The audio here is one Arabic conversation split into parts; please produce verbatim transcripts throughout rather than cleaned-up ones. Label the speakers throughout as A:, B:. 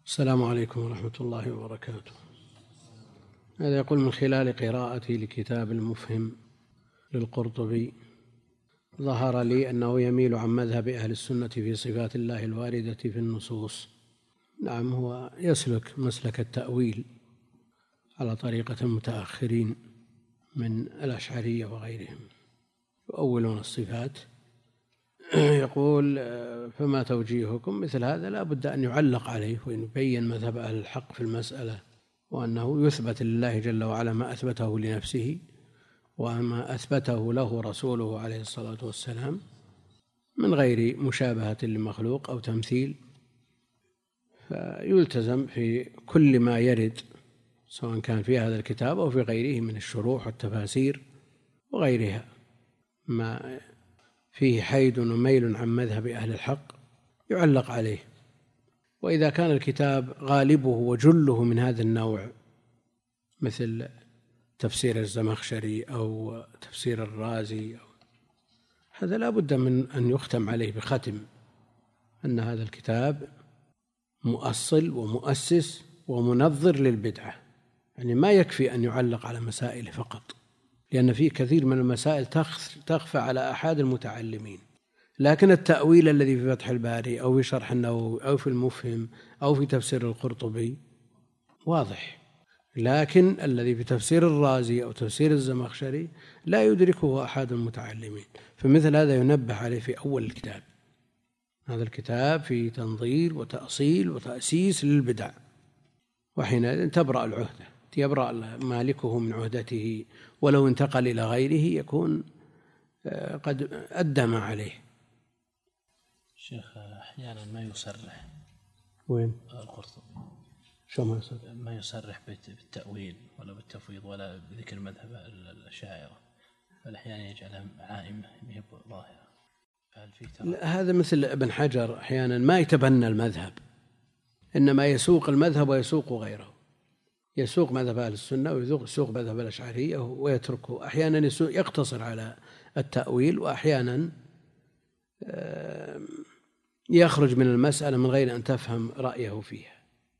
A: السلام عليكم ورحمة الله وبركاته. هذا يقول: من خلال قراءتي لكتاب المفهم للقرطبي ظهر لي أنه يميل عن مذهب أهل السنة في صفات الله الواردة في النصوص. نعم، هو يسلك مسلك التأويل على طريقة المتأخرين من الأشعرية وغيرهم، يؤولون الصفات. يقول: فما توجيهكم؟ مثل هذا لا بد أن يعلق عليه ويبين مذهب أهل الحق في المسألة، وأنه يثبت لله جل وعلا ما أثبته لنفسه وما أثبته له رسوله عليه الصلاة والسلام من غير مشابهة لمخلوق أو تمثيل. فيلتزم في كل ما يرد، سواء كان في هذا الكتاب أو في غيره من الشروح والتفاسير وغيرها، ما فيه حيد وميل عن مذهب أهل الحق يعلق عليه. وإذا كان الكتاب غالبه وجله من هذا النوع، مثل تفسير الزمخشري أو تفسير الرازي، هذا لا بد من أن يختم عليه بختم أن هذا الكتاب مؤصل ومؤسس ومنظر للبدعة. يعني ما يكفي أن يعلق على مسائل فقط، لأن فيه كثير من المسائل تخفى على أحد المتعلمين، لكن التأويل الذي في فتح الباري أو في شرح النووي أو في المفهم أو في تفسير القرطبي واضح، لكن الذي في تفسير الرازي أو تفسير الزمخشري لا يدركه أحد المتعلمين. فمثل هذا ينبه عليه في أول الكتاب. هذا الكتاب في تنظير وتأصيل وتأسيس للبدع، وحينئذ تبرأ العهدة، يبرأ مالكه من عهدته، ولو انتقل إلى غيره يكون قد أدى ما عليه.
B: شيخ، أحيانا ما يصرح
A: وين
B: القرطبي
A: شو ما يصرح
B: ما يصرح بالتأويل ولا بالتفويض ولا بذكر مذهب الأشاعرة، بل أحيانا يجعلها عائمة هي ظاهرة.
A: هذا مثل ابن حجر، أحيانا ما يتبنى المذهب، إنما يسوق المذهب ويسوق غيره، يسوق مذهب أهل السنة ويسوق مذهب الأشعرية ويتركه. أحيانا يقتصر على التأويل، وأحيانا يخرج من المسألة من غير أن تفهم رأيه فيها.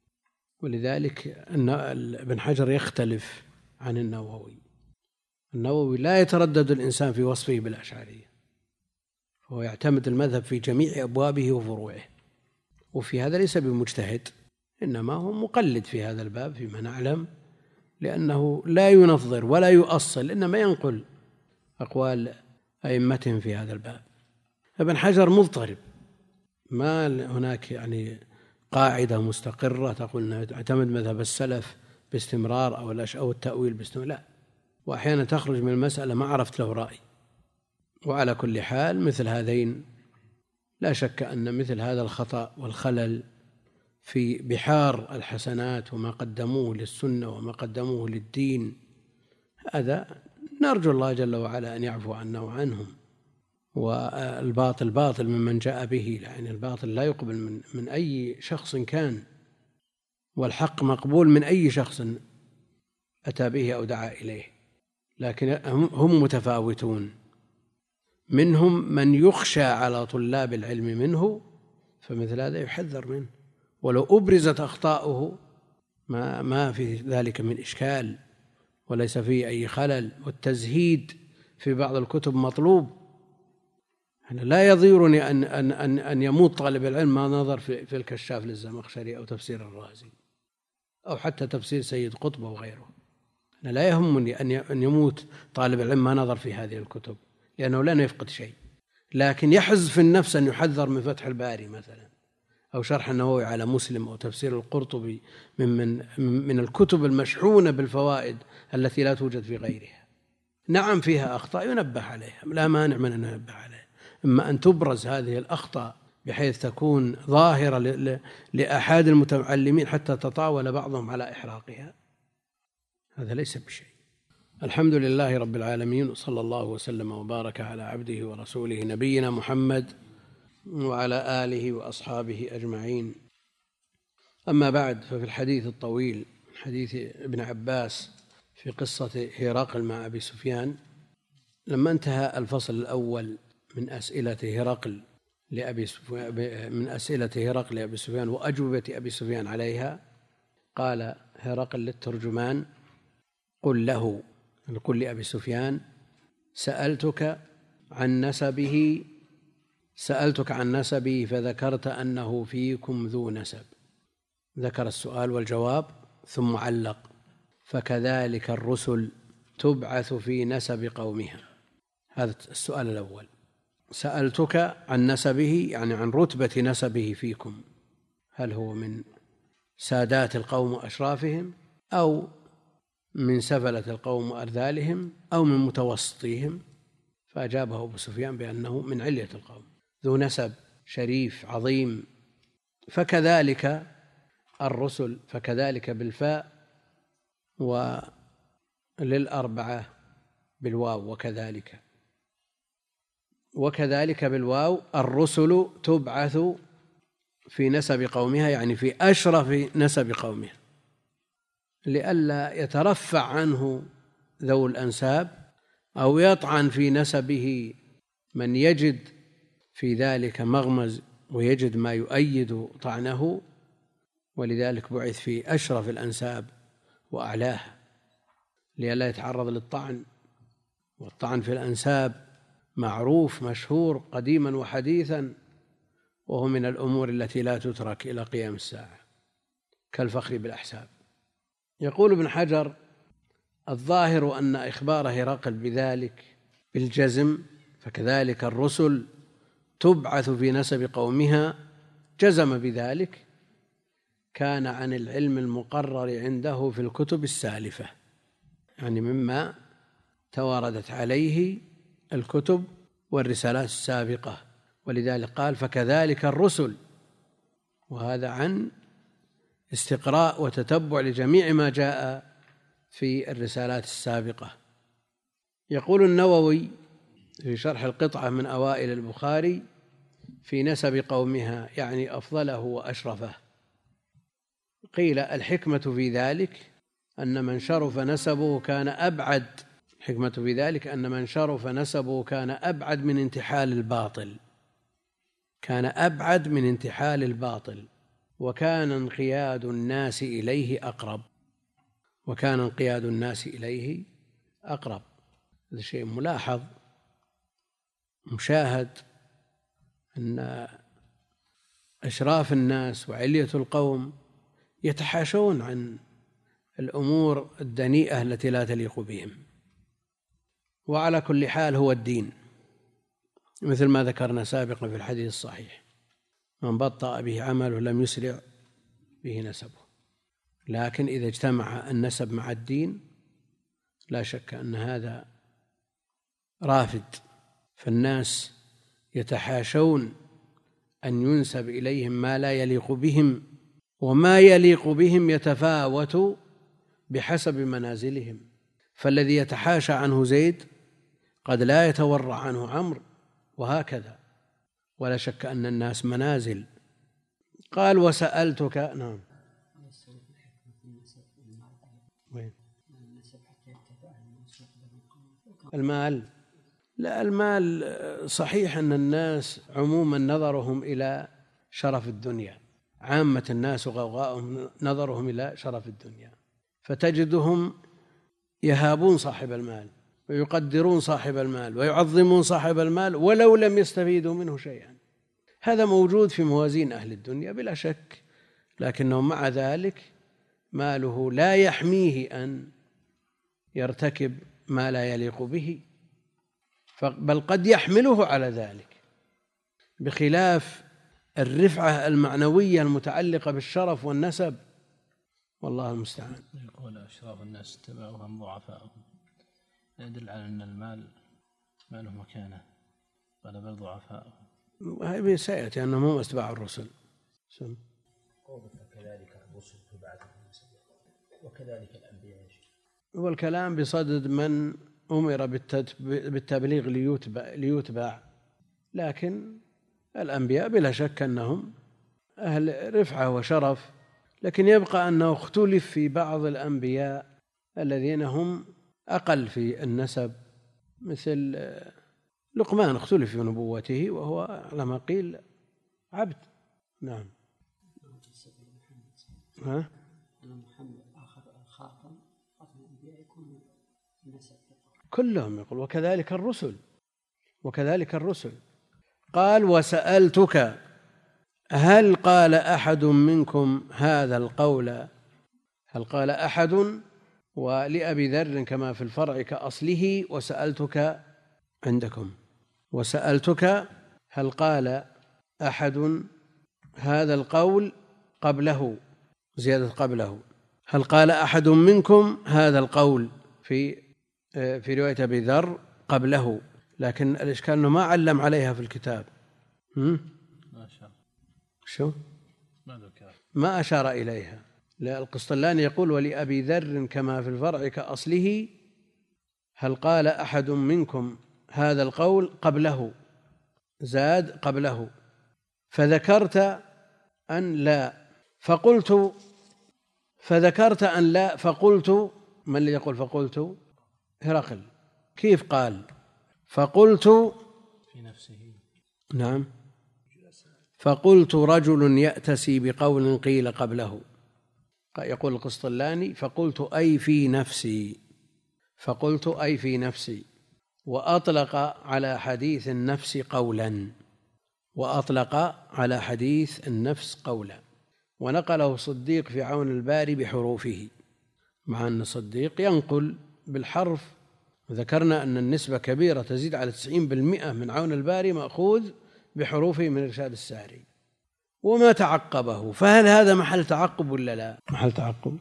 A: ولذلك أن ابن حجر يختلف عن النووي. النووي لا يتردد الإنسان في وصفه بالأشعرية، هو يعتمد المذهب في جميع أبوابه وفروعه، وفي هذا ليس بمجتهد، إنما هو مقلد في هذا الباب فيما نعلم، لأنه لا ينظر ولا يؤصل، إنما ينقل أقوال أئمتهم في هذا الباب. ابن حجر مضطرب، ما هناك يعني قاعدة مستقرة تقول اعتمد مذهب السلف باستمرار أو أو التأويل باستمرار، لا، وأحيانا تخرج من المسألة ما عرفت له رأي. وعلى كل حال مثل هذين لا شك أن مثل هذا الخطأ والخلل في بحار الحسنات وما قدموه للسنة وما قدموه للدين، هذا نرجو الله جل وعلا أن يعفو عنا وعنهم. والباطل باطل ممن جاء به، يعني الباطل لا يقبل من, من أي شخص كان، والحق مقبول من أي شخص أتى به أو دعا إليه، لكن هم متفاوتون. منهم من يخشى على طلاب العلم منه، فمثل هذا يحذر منه، ولو أبرزت أخطاؤه ما, ما في ذلك من إشكال وليس فيه أي خلل. والتزهيد في بعض الكتب مطلوب. أنا لا يضيرني أن, أن, أن, أن يموت طالب العلم ما نظر في, في الكشاف للزمخشري أو تفسير الرازي أو حتى تفسير سيد قطب وغيره. أنا لا يهمني أن يموت طالب العلم ما نظر في هذه الكتب، لأنه لن يفقد شيء، لكن يحز في النفس أن يحذر من فتح الباري مثلا أو شرح النووي على مسلم أو تفسير القرطبي من, من, من الكتب المشحونة بالفوائد التي لا توجد في غيرها. نعم فيها أخطاء ينبه عليها، لا مانع من أن ينبه عليها، إما أن تبرز هذه الأخطاء بحيث تكون ظاهرة لأحد المتعلمين حتى تطاول بعضهم على إحراقها، هذا ليس بشيء. الحمد لله رب العالمين، وصلى الله وسلم وبارك على عبده ورسوله نبينا محمد وعلى آله وأصحابه أجمعين. أما بعد، ففي الحديث الطويل حديث ابن عباس في قصة هرقل مع أبي سفيان، لما انتهى الفصل الأول من أسئلة هرقل لأبي سفيان من أسئلة هرقل لأبي سفيان وأجوبة أبي سفيان عليها، قال هرقل للترجمان: قل له، قل لأبي سفيان: سألتك عن نسبه سألتك عن نسبه فذكرت أنه فيكم ذو نسب. ذكر السؤال والجواب ثم علق: فكذلك الرسل تبعث في نسب قومها. هذا السؤال الأول. سألتك عن نسبه يعني عن رتبة نسبه فيكم، هل هو من سادات القوم وأشرافهم، أو من سفلة القوم وأرذالهم، أو من متوسطيهم؟ فأجابه أبو سفيان بأنه من علية القوم، ذو نسب شريف عظيم. فكذلك الرسل، فكذلك بالفاء، وللأربعة بالواو، وكذلك وكذلك بالواو. الرسل تبعث في نسب قومها يعني في أشرف نسب قومها، لئلا يترفع عنه ذو الأنساب أو يطعن في نسبه من يجد في ذلك مغمز ويجد ما يؤيد طعنه، ولذلك بعث في أشرف الأنساب وأعلاها لئلا يتعرض للطعن. والطعن في الأنساب معروف مشهور قديما وحديثا، وهو من الأمور التي لا تترك إلى قيام الساعة كالفخر بالأحساب. يقول ابن حجر: الظاهر أن إخبار هرقل بذلك بالجزم، فكذلك الرسل تبعث في نسب قومها، جزم بذلك، كان عن العلم المقرر عنده في الكتب السالفة، يعني مما تواردت عليه الكتب والرسالات السابقة. ولذلك قال: فكذلك الرسل، وهذا عن استقراء وتتبع لجميع ما جاء في الرسالات السابقة. يقول النووي في شرح القطعة من أوائل البخاري: في نسب قومها يعني أفضله وأشرفه. قيل: الحكمة في ذلك أن من شرف نسبه كان أبعد الحكمة في ذلك أن من شرف نسبه كان أبعد من انتحال الباطل كان أبعد من انتحال الباطل وكان انقياد الناس إليه أقرب وكان انقياد الناس إليه أقرب. هذا شيء ملاحظ مشاهد، أن أشراف الناس وعلية القوم يتحاشون عن الأمور الدنيئة التي لا تليق بهم. وعلى كل حال هو الدين، مثل ما ذكرنا سابقا في الحديث الصحيح: من بطأ به عمله لم يسرع به نسبه. لكن إذا اجتمع النسب مع الدين لا شك أن هذا رافد، فالناس يتحاشون أن ينسب إليهم ما لا يليق بهم، وما يليق بهم يتفاوت بحسب منازلهم. فالذي يتحاشى عنه زيد قد لا يتورع عنه عمرو، وهكذا. ولا شك أن الناس منازل. قال: وسألتك. نعم. وين المال؟ لا، المال صحيح أن الناس عموما نظرهم إلى شرف الدنيا، عامة الناس وغوغاءهم نظرهم إلى شرف الدنيا، فتجدهم يهابون صاحب المال ويقدرون صاحب المال ويعظمون صاحب المال ولو لم يستفيدوا منه شيئا. هذا موجود في موازين أهل الدنيا بلا شك، لكنه مع ذلك ماله لا يحميه أن يرتكب ما لا يليق به، بل قد يحمله على ذلك، بخلاف الرفعة المعنوية المتعلقة بالشرف والنسب، والله المستعان.
B: يقول: أشراف الناس تبعهم ضعفاءهم، يدل على أن المال ما له مكانة، قال: بل ضعفاءهم.
A: هذه سيأتي أنهم هم أتباع الرسل. سم.
B: وكذلك الرسل تبعث وكذلك الأنبياء.
A: والكلام بصدد من أمر بالتبليغ ليتبع, ليتبع لكن الأنبياء بلا شك أنهم أهل رفعة وشرف، لكن يبقى أنه اختلف في بعض الأنبياء الذين هم أقل في النسب، مثل لقمان اختلف في نبوته وهو على ما قيل عبد. نعم. ها؟ كلهم يقول وكذلك الرسل وكذلك الرسل. قال وسألتك هل قال أحد منكم هذا القول؟ هل قال أحد؟ ولأبي ذر كما في الفرع كأصله وسألتك عندكم. وسألتك هل قال أحد هذا القول قبله، زيادة قبله، هل قال أحد منكم هذا القول في في رواية أبي ذر قبله، لكن الإشكال أنه ما علم عليها في الكتاب. ما
B: شاء
A: شو ما أشار إليها. القسطلاني يقول ولأبي ذر كما في الفرع كأصله هل قال أحد منكم هذا القول قبله، زاد قبله، فذكرت أن لا فقلت فذكرت أن لا فقلت. من اللي يقول فقلت؟ هرقل. كيف قال فقلت
B: في نفسه؟
A: نعم. فقلت رجل يأتسي بقول قيل قبله. يقول القسطلاني فقلت أي في نفسي، فقلت أي في نفسي، وأطلق على حديث النفس قولا، وأطلق على حديث النفس قولا، ونقله صديق في عون الباري بحروفه، مع أن صديق ينقل بالحرف. ذكرنا أن النسبة كبيرة تزيد على تسعين بالمئة من عون الباري مأخوذ بحروفه من إرشاد الساري وما تعقبه. فهل هذا محل تعقب ولا لا؟ محل تعقب.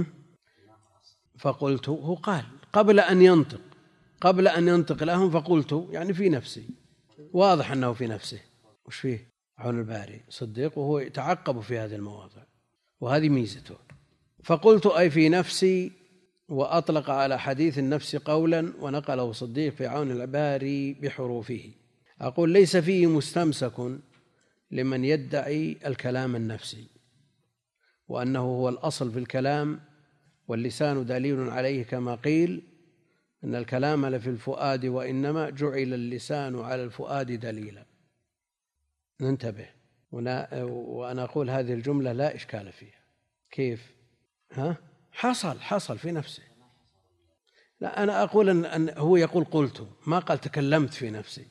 A: فقلت هو قال قبل أن ينطق قبل أن ينطق لهم فقلت يعني في نفسي، واضح أنه في نفسه. وش فيه عون الباري صديق وهو يتعقب في هذه المواضع، وهذه ميزته. فقلت أي في نفسي، وأطلق على حديث النفس قولا، ونقله صديق في عون الباري بحروفه. أقول ليس فيه مستمسك لمن يدعي الكلام النفسي، وأنه هو الأصل في الكلام واللسان دليل عليه، كما قيل أن الكلام لفي الفؤاد وإنما جعل اللسان على الفؤاد دليلا. ننتبه. وأنا أقول هذه الجملة لا إشكال فيها. كيف؟ ها؟ حصل حصل في نفسه. لا، أنا أقول أن, أن هو يقول قلت، ما قال تكلمت في نفسي.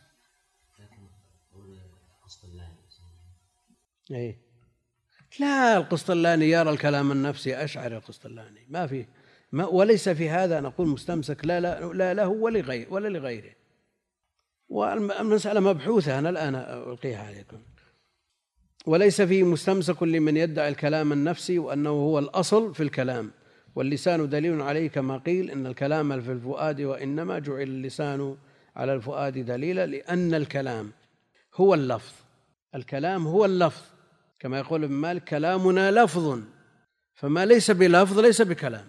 A: أي لا، القسطلاني يرى الكلام النفسي أشعر القسطلاني ما فيه ما، وليس في هذا نقول مستمسك لا لا لا له ولا لغيره ولا لغيره. والمسألة مبحوثة، أنا الآن ألقيها عليكم. وليس فيه مستمسك لمن يدعي الكلام النفسي، وأنه هو الأصل في الكلام واللسان دليل عليه، كما قيل إن الكلام في الفؤاد وإنما جعل اللسان على الفؤاد دليلا، لأن الكلام هو اللفظ. الكلام هو اللفظ، كما يقول ابن مالك كلامنا لفظ، فما ليس بلفظ ليس بكلام.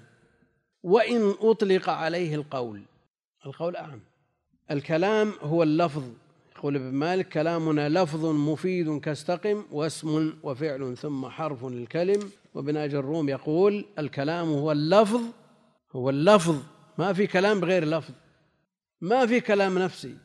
A: وإن أطلق عليه القول، القول أعم. الكلام هو اللفظ، يقول ابن مالك كلامنا لفظ مفيد كاستقم، واسم وفعل ثم حرف للكلم. وابن أجر الروم يقول الكلام هو اللفظ، هو اللفظ، ما في كلام بغير لفظ، ما في كلام نفسي،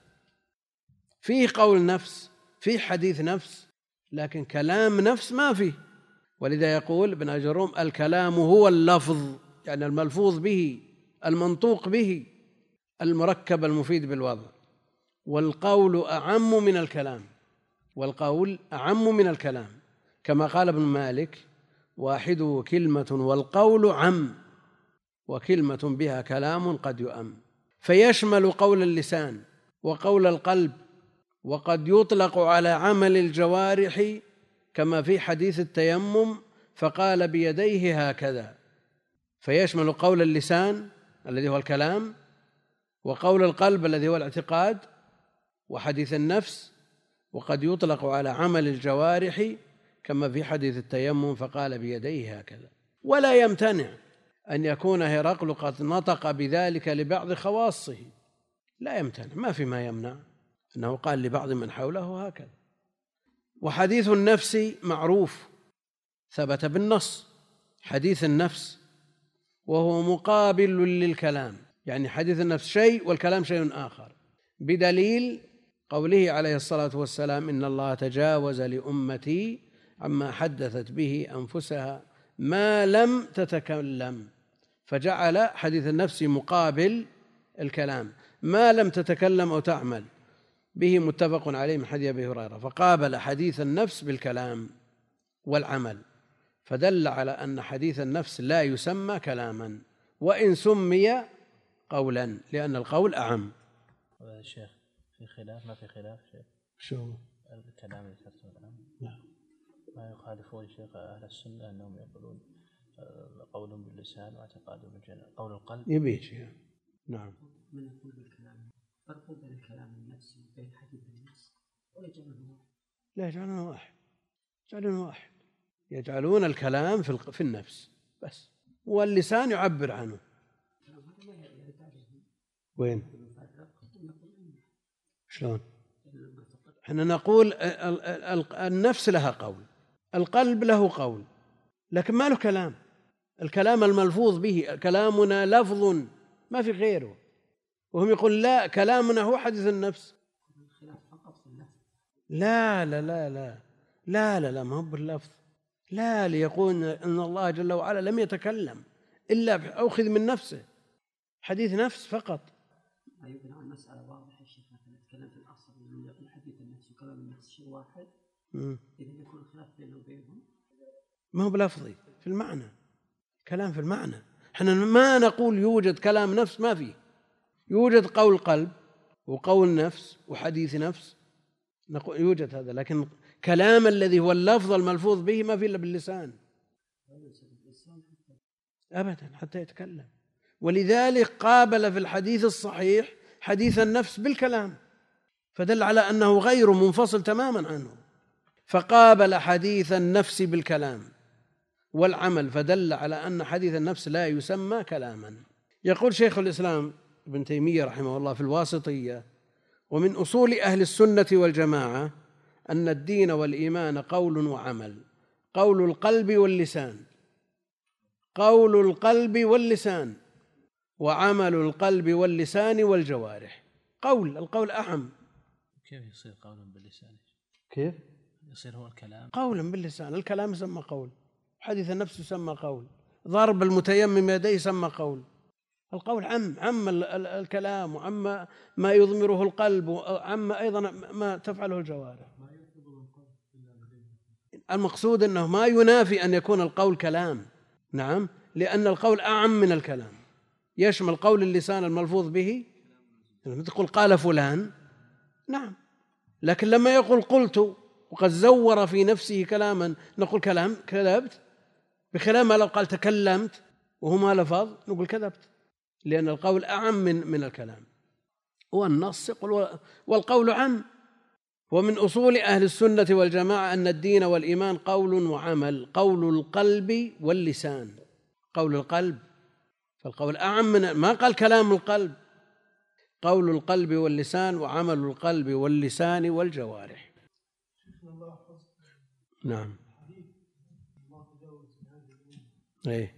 A: فيه قول نفس، فيه حديث نفس، لكن كلام نفس ما فيه. ولذا يقول ابن أجر الروم الكلام هو اللفظ، يعني الملفوظ به، المنطوق به، المركب المفيد بالوضع. والقول أعم من الكلام، والقول أعم من الكلام، كما قال ابن مالك واحده كلمة والقول عم، وكلمة بها كلام قد يؤم. فيشمل قول اللسان وقول القلب، وقد يطلق على عمل الجوارح، كما في حديث التيمم فقال بيديه هكذا. فيشمل قول اللسان الذي هو الكلام، وقول القلب الذي هو الاعتقاد، وحديث النفس، وقد يطلق على عمل الجوارح كما في حديث التيمم فقال بيديه هكذا. ولا يمتنع أن يكون هرقل قد نطق بذلك لبعض خواصه، لا يمتنع، ما في ما يمنع أنه قال لبعض من حوله هكذا. وحديث النفس معروف ثبت بالنص، حديث النفس، وهو مقابل للكلام، يعني حديث النفس شيء والكلام شيء آخر. بدليل قوله عليه الصلاة والسلام: إن الله تجاوز لأمتي عما حدثت به أنفسها ما لم تتكلم، فجعل حديث النفس مقابل الكلام، ما لم تتكلم أو تعمل به، متفق عليه من حديث أبي هريرة، فقابل حديث النفس بالكلام والعمل، فدل على أن حديث النفس لا يسمى كلاما وإن سمي قولا، لأن القول أعم.
B: الشيخ في خلاف ما في خلاف شيخ
A: شو
B: الكلام اللي ذكرته الآن؟
A: نعم.
B: ما يخالفون شيخ أهل السنة أنهم يقولون قول باللسان واعتقاد بالجنان، قول القلب
A: يبيج. نعم.
C: من يقول بالكلام فرق بين الكلام النفسي وبين حديث النفس ويجعلونه واحد؟
A: لا يجعلونه واحد، يجعلونه واحد، يجعلون الكلام في في النفس بس، واللسان يعبر عنه. وين؟ شلون؟ احنا نقول النفس لها قول، القلب له قول، لكن ما له كلام. الكلام الملفوظ به كلامنا لفظ ما في غيره، وهم يقول لا، كلامنا هو حديث النفس. لا لا لا لا لا لا, لا ما هو باللفظ، لا، ليقول أن الله جل وعلا لم يتكلم إلا أخذ من نفسه، حديث نفس فقط.
C: أيضا عن مسألة واضحة الشيخ، مثلا نتكلم في الأصل من يقول حديث النفس وكلام النفس شيء واحد، إذا يكون الخلاف بينه وبينهم
A: ما هو بلفظي، في المعنى، كلام في المعنى. احنا ما نقول يوجد كلام نفس، ما فيه، يوجد قول قلب وقول نفس وحديث نفس، نقول يوجد هذا، لكن كلام الذي هو اللفظ الملفوظ به ما فيه إلا باللسان أبدا حتى يتكلم. ولذلك قابل في الحديث الصحيح حديث النفس بالكلام، فدل على أنه غير منفصل تماما عنه، فقابل حديث النفس بالكلام والعمل، فدل على أن حديث النفس لا يسمى كلاما. يقول شيخ الإسلام ابن تيمية رحمه الله في الواسطية: ومن أصول أهل السنة والجماعة أن الدين والإيمان قول وعمل، قول القلب واللسان، قول القلب واللسان، وعمل القلب واللسان والجوارح. قول، القول أعم.
B: كيف يصير قولا باللسان؟
A: كيف
B: يصير هو الكلام
A: قولا باللسان؟ الكلام يسمى قول، حديث النفس يسمى قول، ضرب المتيمم يديه يسمى قول. القول عم عم الكلام، وعم ما يضمره القلب، وعم أيضا ما تفعله الجوارح. المقصود أنه ما ينافي أن يكون القول كلام، نعم، لأن القول أعم من الكلام، يشمل قول اللسان الملفوظ به، لما تقول قال فلان نعم، لكن لما يقول قلت وقد زور في نفسه كلاما نقول كلام كذبت، بخلاف ما لو قال تكلمت وهو ما لفظ نقول كذبت، لأن القول أعم من من الكلام. والنص يقول والقول عام. ومن أصول أهل السنة والجماعة أن الدين والإيمان قول وعمل، قول القلب واللسان، قول القلب، فالقول أعم من، ما قال كلام القلب، قول القلب واللسان وعمل القلب واللسان والجوارح. نعم. ايه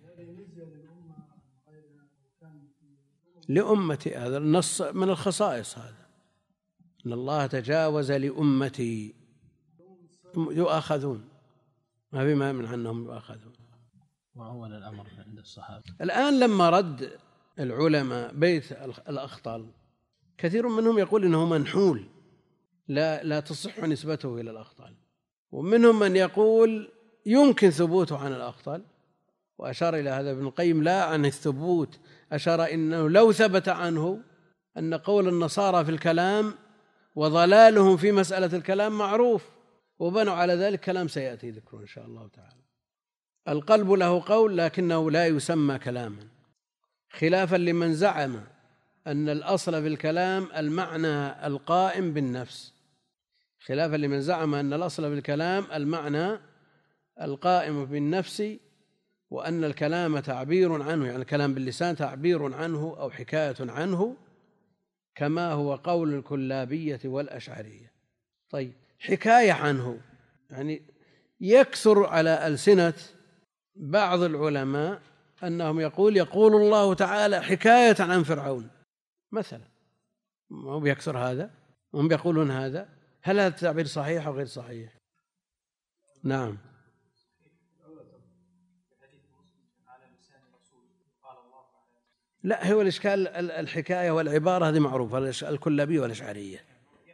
A: لأمتي، هذا النص من الخصائص، هذا إن الله تجاوز لأمتي يؤاخذون، ما بما من عنهم يؤاخذون.
B: وأول الأمر عند الصحابة.
A: الآن لما رد العلماء بيت الأخطل كثير منهم يقول إنه منحول، لا لا تصح نسبته إلى الأخطل، ومنهم من يقول يمكن ثبوته عن الأخطل، وأشار إلى هذا ابن القيم لا عن الثبوت، أشار إنه لو ثبت عنه أن قول النصارى في الكلام وضلالهم في مسألة الكلام معروف، وبنوا على ذلك كلام سيأتي ذكره إن شاء الله تعالى. القلب له قول لكنه لا يسمى كلاما، خلافا لمن زعم أن الأصل في الكلام المعنى القائم بالنفس، خلافا لمن زعم أن الأصل في الكلام المعنى القائم بالنفس، وأن الكلام تعبير عنه، يعني الكلام باللسان تعبير عنه أو حكاية عنه، كما هو قول الكلابية والأشعرية. طيب، حكاية عنه يعني يكثر على ألسنة بعض العلماء أنهم يقول يقول الله تعالى حكاية عن فرعون مثلا، ما بيكسر هذا، هم بيقولون هذا. هل هذا التعبير صحيح أو غير صحيح؟ نعم. لا، هو الإشكال الحكاية والعبارة هذه معروفة، الكلابية والأشعرية،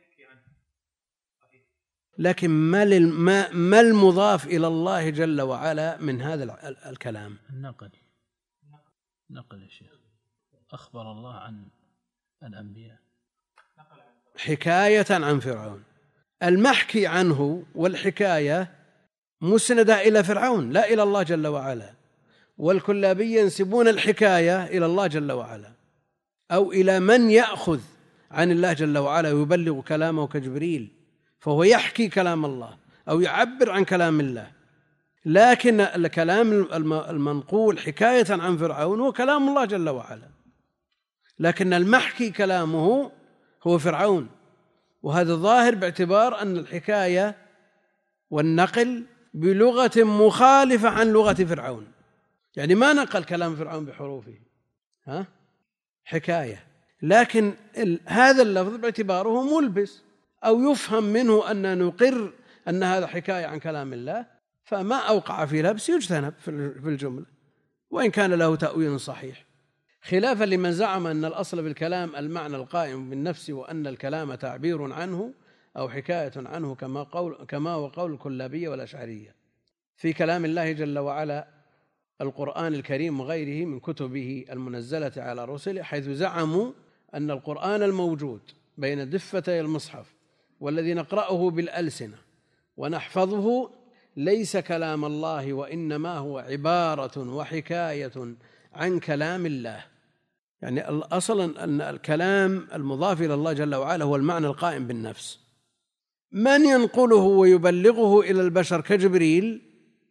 A: لكن ما ما المضاف إلى الله جل وعلا من هذا الكلام؟
B: النقل. نقل يا شيخ، أخبر الله عن الأنبياء
A: حكاية عن فرعون. المحكي عنه والحكاية مسندة إلى فرعون لا إلى الله جل وعلا، والكلابية ينسبون الحكاية إلى الله جل وعلا أو إلى من يأخذ عن الله جل وعلا ويبلغ كلامه كجبريل، فهو يحكي كلام الله أو يعبر عن كلام الله. لكن الكلام المنقول حكاية عن فرعون هو كلام الله جل وعلا، لكن المحكي كلامه هو فرعون، وهذا ظاهر باعتبار أن الحكاية والنقل بلغة مخالفة عن لغة فرعون، يعني ما نقل كلام فرعون بحروفه، ها حكاية، لكن هذا اللفظ باعتباره ملبس أو يفهم منه أن نقر أن هذا حكاية عن كلام الله، فما أوقع في لبس يجتنب في الجملة وإن كان له تأويل صحيح، خلافا لمن زعم أن الأصل بالكلام المعنى القائم بالنفس وأن الكلام تعبير عنه أو حكاية عنه، كما قول كما هو قول الكلابية والأشعرية في كلام الله جل وعلا القرآن الكريم وغيره من كتبه المنزلة على رسله، حيث زعموا أن القرآن الموجود بين دفتي المصحف والذي نقرأه بالألسنة ونحفظه ليس كلام الله، وإنما هو عبارة وحكاية عن كلام الله. يعني أصلا أن الكلام المضاف إلى الله جل وعلا هو المعنى القائم بالنفس، من ينقله ويبلغه إلى البشر كجبريل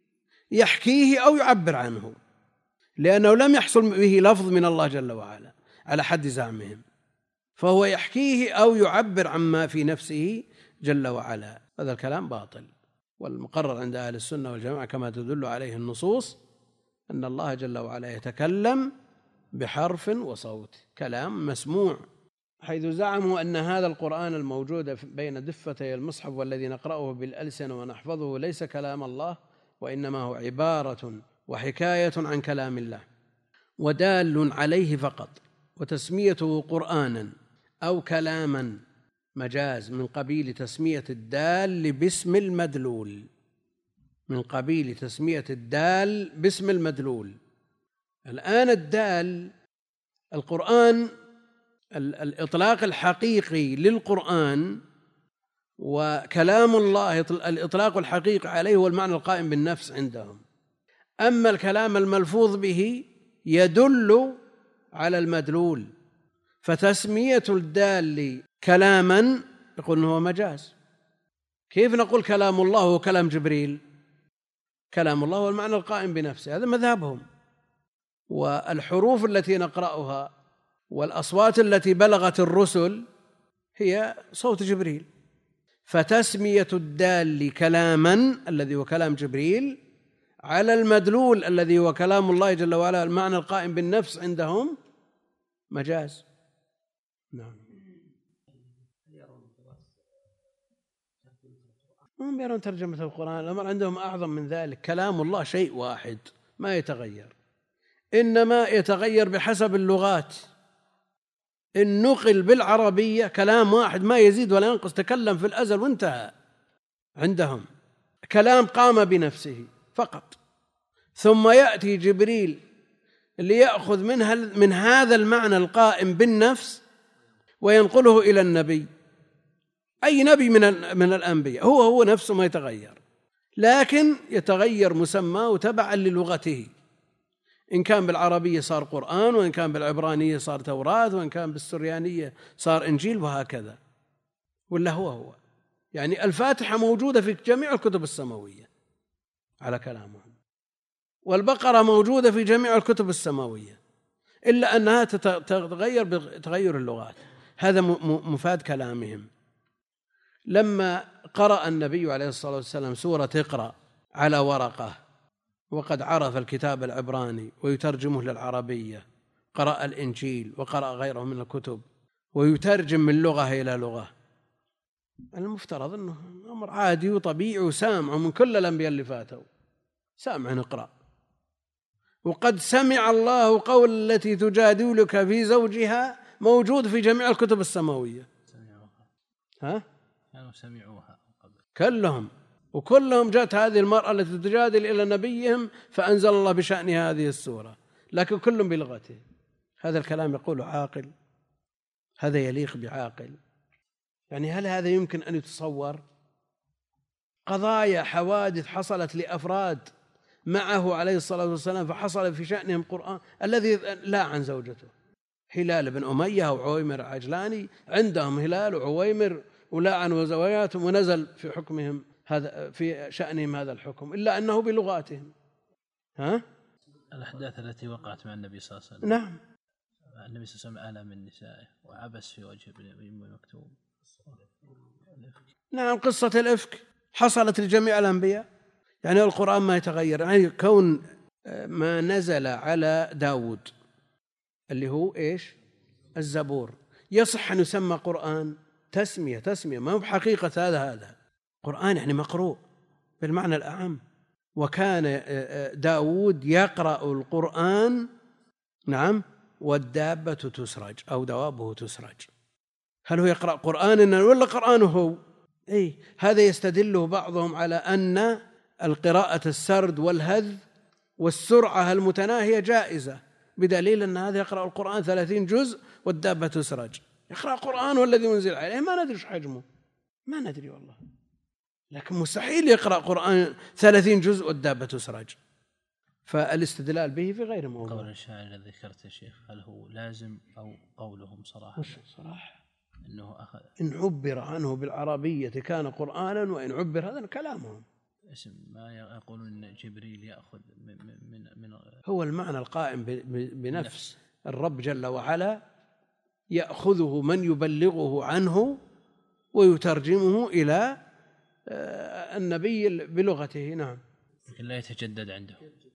A: يحكيه أو يعبر عنه، لأنه لم يحصل به لفظ من الله جل وعلا على حد زعمهم، فهو يحكيه أو يعبر عما في نفسه جل وعلا. هذا الكلام باطل، والمقرر عند أهل السنة والجماعة كما تدل عليه النصوص أن الله جل وعلا يتكلم بحرف وصوت، كلام مسموع، حيث زعموا أن هذا القرآن الموجود بين دفتي المصحف والذي نقرأه بالألسنة ونحفظه ليس كلام الله، وإنما هو عبارة وحكاية عن كلام الله ودال عليه فقط، وتسميته قرآنا أو كلاما مجاز من قبيل تسمية الدال باسم المدلول، من قبيل تسمية الدال باسم المدلول. الآن الدال القرآن الإطلاق الحقيقي للقرآن وكلام الله الإطلاق الحقيقي عليه هو المعنى القائم بالنفس عندهم، أما الكلام الملفوظ به يدل على المدلول، فتسمية الدال كلاما يقول هو مجاز. كيف نقول كلام الله هو كلام جبريل؟ كلام الله هو المعنى القائم بنفسه، هذا مذهبهم. والحروف التي نقرأها والأصوات التي بلغت الرسل هي صوت جبريل، فتسمية الدال كلاما الذي هو كلام جبريل على المدلول الذي هو كلام الله جل وعلا المعنى القائم بالنفس عندهم مجاز. نعم. هم يرون ترجمة القرآن، الأمر عندهم أعظم من ذلك. كلام الله شيء واحد ما يتغير، إنما يتغير بحسب اللغات. النقل بالعربية كلام واحد ما يزيد ولا ينقص، تكلم في الأزل وانتهى. عندهم كلام قام بنفسه فقط، ثم يأتي جبريل ليأخذ منها من هذا المعنى القائم بالنفس وينقله إلى النبي، أي نبي من من الأنبياء، هو هو نفسه ما يتغير، لكن يتغير مسماه تبعا للغته، إن كان بالعربية صار قرآن، وإن كان بالعبرانية صار توراة، وإن كان بالسريانية صار إنجيل، وهكذا. ولا هو هو يعني الفاتحة موجودة في جميع الكتب السماوية على كلامهم، والبقرة موجودة في جميع الكتب السماوية، إلا أنها تتغير بتغير اللغات. هذا مفاد كلامهم. لما قرأ النبي عليه الصلاة والسلام سورة اقرأ على ورقة وقد عرف الكتاب العبراني ويترجمه للعربية، قرأ الإنجيل وقرأ غيره من الكتب، ويترجم من لغة إلى لغة. المفترض أنه أمر عادي وطبيعي وسامع من كل الأنبياء اللي فاتوا، سامع نقرأ. وقد سمع الله قول التي تجادلك في زوجها موجود في جميع الكتب السماوية. ها؟
B: كانوا سمعوها قبل
A: كلهم، وكلهم جاءت هذه المرأة التي تجادل إلى نبيهم فأنزل الله بشأن هذه السورة، لكن كلهم بلغته. هذا الكلام يقوله عاقل؟ هذا يليق بعاقل؟ يعني هل هذا يمكن أن يتصور؟ قضايا حوادث حصلت لأفراد معه عليه الصلاة والسلام فحصل في شأنهم قرآن، الذي لا عن زوجته هلال بن أمية وعويمر عجلاني، عندهم هلال وعويمر ولا عن زوجاتهم ونزل في حكمهم هذا في شأنهم هذا الحكم، إلا أنه بلغاتهم. ها؟
B: الأحداث التي وقعت مع النبي صلى الله عليه وسلم.
A: نعم.
B: النبي صلى الله عليه وسلم ألم من نسائه وعبس في وجه ابن مكتوم.
A: نعم، قصة الإفك حصلت لجميع الأنبياء، يعني القرآن ما يتغير. يعني كون ما نزل على داود اللي هو إيش؟ الزبور، يصح أن يسمى قرآن؟ تسمية تسمية، ما هو بحقيقة هذا هذا قرآن، يعني مقروء بالمعنى الأعم. وكان داود يقرأ القرآن، نعم، والدابة تسرج أو دوابه تسرج. هل هو يقرأ قرآنا ولا قرآنه هو؟ أي هذا يستدله بعضهم على أن القراءة السرد والهذ والسرعة المتناهية جائزة، بدليل أن هذا يقرأ القرآن ثلاثين جزء والدابة تسرج. يقرأ قرآن والذي أنزل عليه ما ندري حجمه، ما ندري والله، لكن مستحيل يقرأ قرآن ثلاثين جزء والدابة تسرج. فالاستدلال به في غير موضوع.
B: قول الشاعر الذي ذكرته يا شيخ هل هو لازم أو قولهم صراحة؟
A: وش صراحة؟
B: إنه أخذ
A: إن عبر عنه بالعربية كان قرآنا، وإن عبر هذا كلامهم.
B: اسم ما يقولون إن جبريل يأخذ من, من, من
A: هو المعنى القائم بنفس الرب جل وعلا، يأخذه من يبلغه عنه ويترجمه إلى النبي بلغته. نعم.
B: لكن لا يتجدد عنده.